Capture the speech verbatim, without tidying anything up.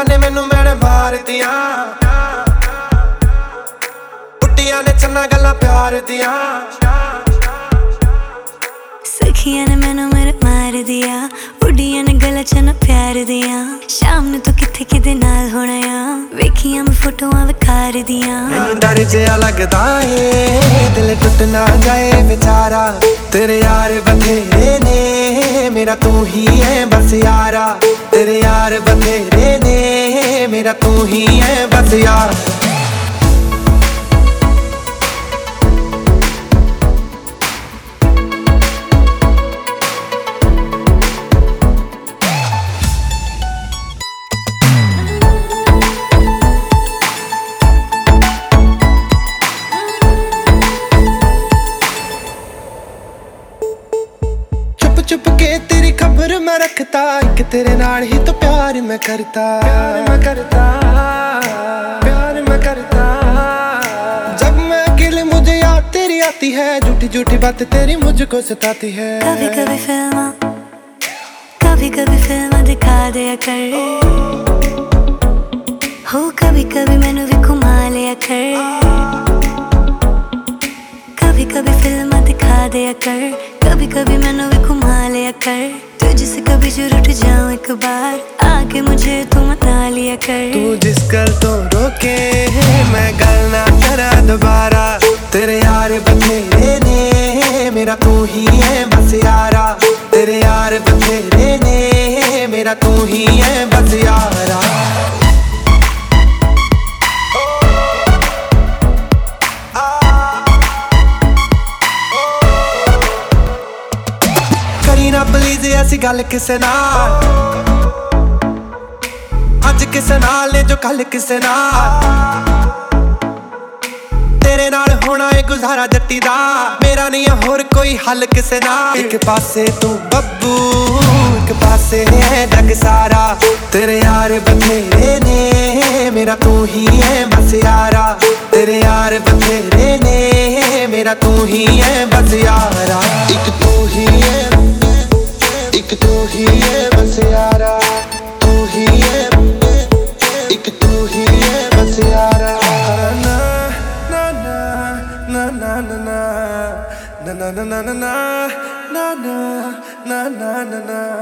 कुड़ियां ने मैनू मैड़े मार दियां, बुड्डियां ने चन्ना गल्लां प्यार दियां। सखियां ने मैनू मेरे मार दिया, बुड्डियां ने गल्लां चन्ना प्यार दियां। शाम नू तू किथे किदे नाल होना आ, वेखियां मैं फोटोआं विखार दियां। मैनू डर जिहा लगदा ए दिल टुट ना जाए बेचारा, तेरे यार बथेरे ने मेरा तू ही है बस यारा, तेरे यार बथेरे ने मेरा तू ही है बस यार। चुप के तेरी खबर मैं रखता, एक तेरे नाल ही तो प्यार मैं करता, प्यार मैं करता, प्यार मैं करता। जब मैं अकेले मुझे याद तेरी आती है, झूठी झूठी बातें तेरी मुझको सताती है। कभी कभी फिल्म कभी कभी फिल्म दिखा दिया कर, हो कभी कभी मैनू भी घुमा लिया कर। कभी कभी फिल्म दिखा दिया कर, कभी कभी मैनू भी घुमा लिया कर। तुझसे कभी जरूर उठ जाऊं एक बार, आके मुझे तू मना लिया कर। तू जिस गल तो रोके मैं गल ना करा दोबारा, तेरे यार बथेरे ने मेरा तू ही है बस यारा, तेरे यार बथेरे ने मेरा तू ही है बस यारा। ना प्लीज ऐसी गल किसे नाल, अज किसे नाल ने जो कल किसे नाल। तेरे नाल होना है गुजारा जट्टी दा, मेरा नहीं है होर कोई हल किसे नाल। एक पासे तू बब्बू एक पासे है जग सारा, तेरे यार बथेरे ने मेरा तू ही है बस यारा, तेरे यार बथेरे ने मेरा तू ही है बस यारा। एक तू ही है, एक तू ही है बस यारा, तू ही है, एक तू ही है बस यारा। ना ना ना ना ना ना ना ना ना ना ना ना ना ना ना ना ना।